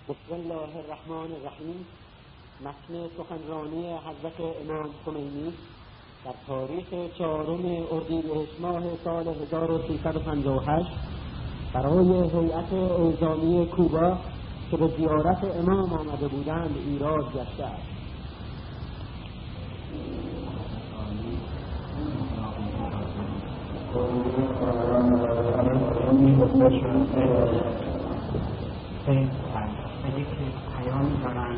بسم الله الرحمن الرحیم. متن سخنرانی حضرت امام خمینی در تاریخ 4 اردیبهشت ماه سال 1358 برای هیئت اعزامی کوبا که به زیارت امام آمده بودند ایراد گشته است. پیامی دارند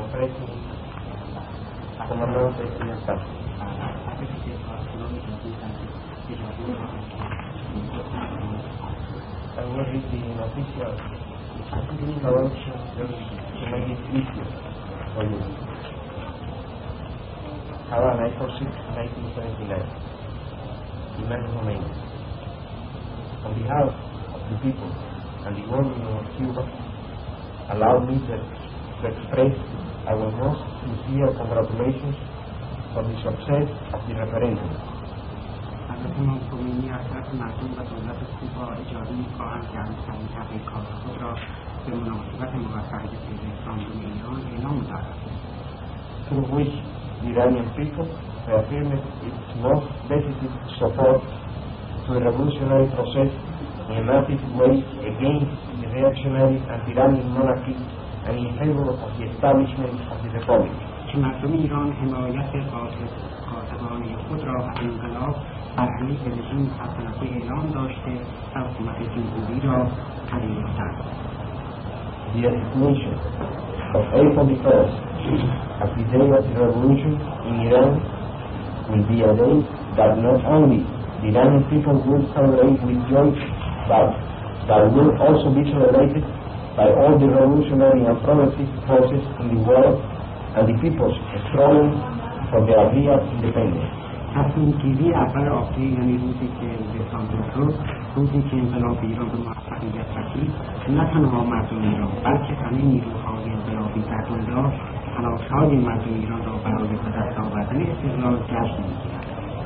On behalf of the people and the government of Cuba, allow me to express our most sincere congratulations for the success of the referendum. حضرت امام خمینی از طرف مردم و دولت کوبا اجازه می‌خواهند که همچنین تحقیقات خود را به مناسبت موفقیت رفراندوم ایران اعلام دارد. Through which the Iranian people reaffirmed its most decisive support to the revolutionary process in a massive way against the reactionary and tyrannic monarchy and in favor of the establishment of the republic. که مردم ایران حمایت قاطبانه خود را از انقلاب بر علیه رژیم سلطنتی اعلام داشته و حکومت جمهوری را پذیرفتند. The designation of April 1st as the day of the revolution in Iran will be a day that not only the Iranian people will celebrate with joy, but that will also be celebrated by all the revolutionary and progressive forces in the world and the peoples struggling for their real independence. تصمیم گیری اول آبتی یعنی روزی که رفراندوم شد، روزی که انقلاب ایران به موفقیت رسید، نه تنها مردم ایران بلکه همه نیروهای انقلابی در دنیا تلاش‌های مردم ایران را برای به دست آوردن استقلال جشن می‌گیرند.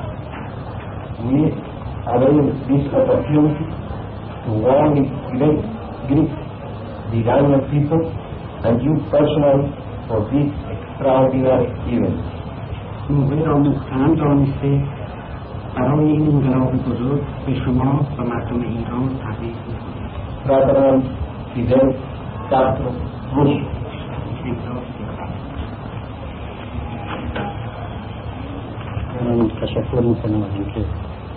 We avail this opportunity to warmly greet the Iranian people and you personally for this extraordinary event. موقع را محترم دانسته برای این انقلاب بزرگ به شما و مردم ایران تبریک می‌گویم. Fraternal Fidel Castro Ruz. من تشکر میکنم از اینکه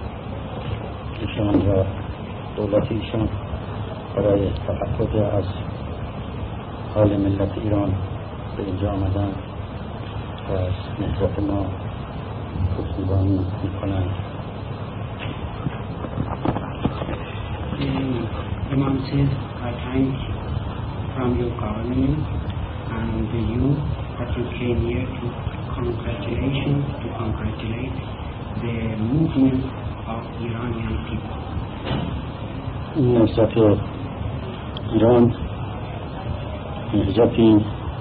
ایشان و دولت ایشان برای تفقد از حال ملت ایران به اینجا آمدن و از نهضت ما پشتیبانی میکنند. Imam says, I thank from your government and you that you came here to congratulate the movement of Iranian people. نهضت ایران نهضتی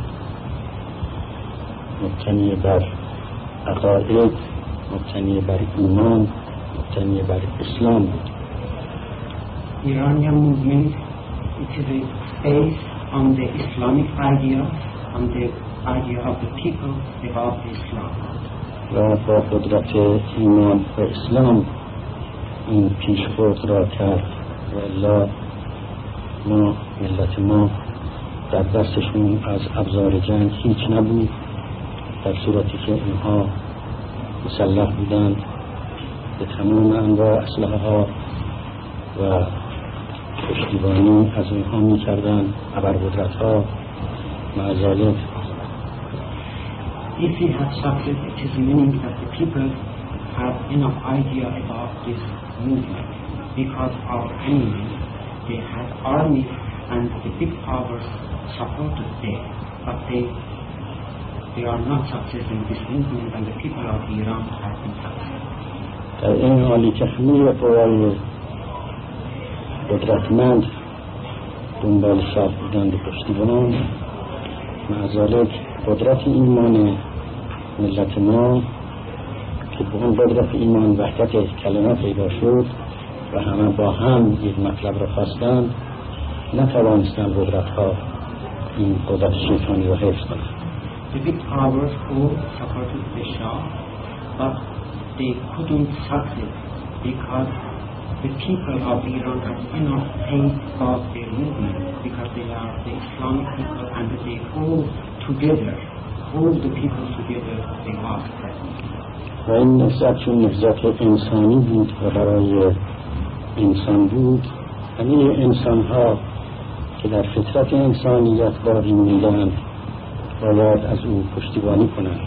مبتنی بر عقاید، مبتنی بر ایمان، مبتنی بر اسلام بود. Iranian movement, it is based on the Islamic idea, on the idea of the people about Islam. و با قدرت ایمان و اسلام این پیشبرد را کرد و الا ما ملت ما در دستشون از ابزار جنگ هیچ نبود، در صورتی که اینها مسلح بودند به تمام انواع اسلحه ها و پشتیبانی از اینها می کردند ابرقدرت ها. مع ذلک If we have success, it is meaning that the people have enough idea about this movement, because our enemies, they had armies and the big powers supported them, but they are not successful in this movement, and the people of Iran have been successful. در این حالی که همه قوای قدرتمند دنبال شاه بودند و پشتیبان، مع ذلک قدرت ایمان ملت ما که به اون قدرت ایمان وحدت کلمه پیدا شد و همه با هم یک مطلب را خواستند، نتوانستند قدرت ها این قدرت شیطانی رو حفظ کنند. The big powers who supported the Shah, but they couldn't succeed because the people of Iran had enough faith for their movement, because they are the Islamic people and they hold the people together, they are present. و این نهضت چون نهضت انسانی بود و برای انسان بود، همه انسان ها که در فطرت انسانیت باقی موندند باید از او پشتیبانی کنند.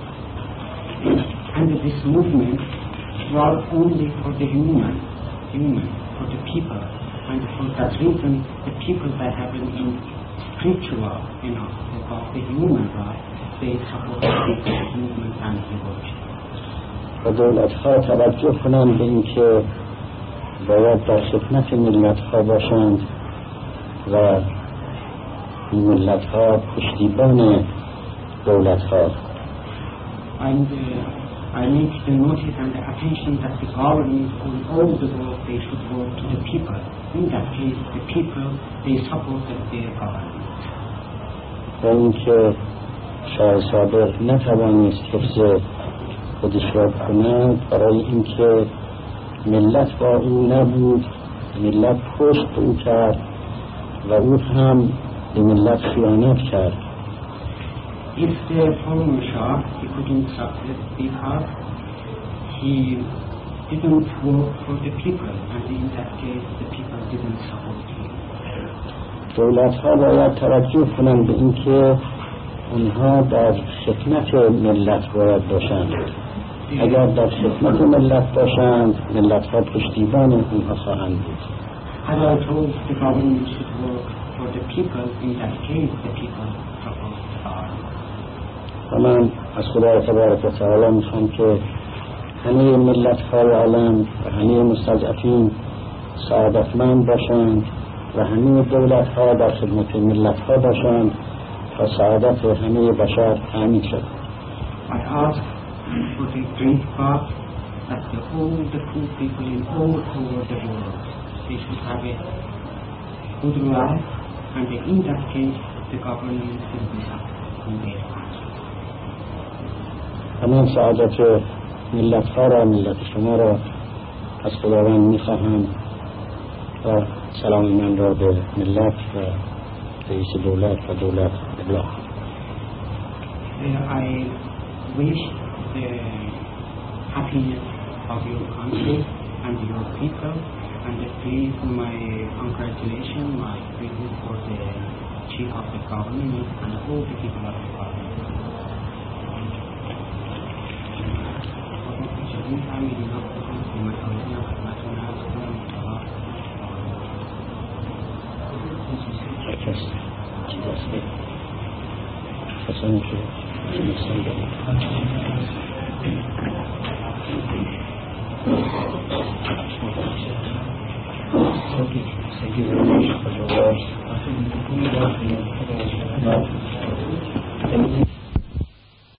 And this movement was only for the human, for the people, and for that reason the people that have been in spiritual, about the human right, they support this movement and revolution. و دولت ها توجه کنند به این که باید در خدمت ملت ها باشند و این ملت ها پشتیبان دولت ها. And I make the notice and the attention that the government on all the world, they should work to the people. In that case, the people, they supported their government. و این که شاه صادق نتوانست حفظ خودش را کند برای اینکه ملت با او نبود، ملت پشت او کرد و او هم به ملت خیانت کرد. If the following Shah, he couldn't succeed because he didn't work for the people, and in that case the people didn't support him. دولت ها باید توجه کنند به اینکه اونها در خدمت ملت باید باشند. اگر در خدمت ملت باشند، ملت ها پشتیبان اونها خواهند بود. As I told, the government should work for the people, in that case the people support the government. و من از خدا تبارک و تعالی میخوام که همه ملت های عالم و همه مستضعفین سعادتمند باشند و همه دولت ها در خدمت ملت ها باشند تا سعادت همه بشر تامین شود. I ask for the great God that the poor people in all over the world, they should have a good life, and in that case the government will be on their part. همه سعادت ملت ها را، ملت شما را از خداوند میخواهم و سلام من را به ملت و رئیس دولت و دولت ابلاغ. I wish the happiness of your country and your people, and please my congratulations, my greeting for the chief of the government and all the people of the government. Thank you very much for your words.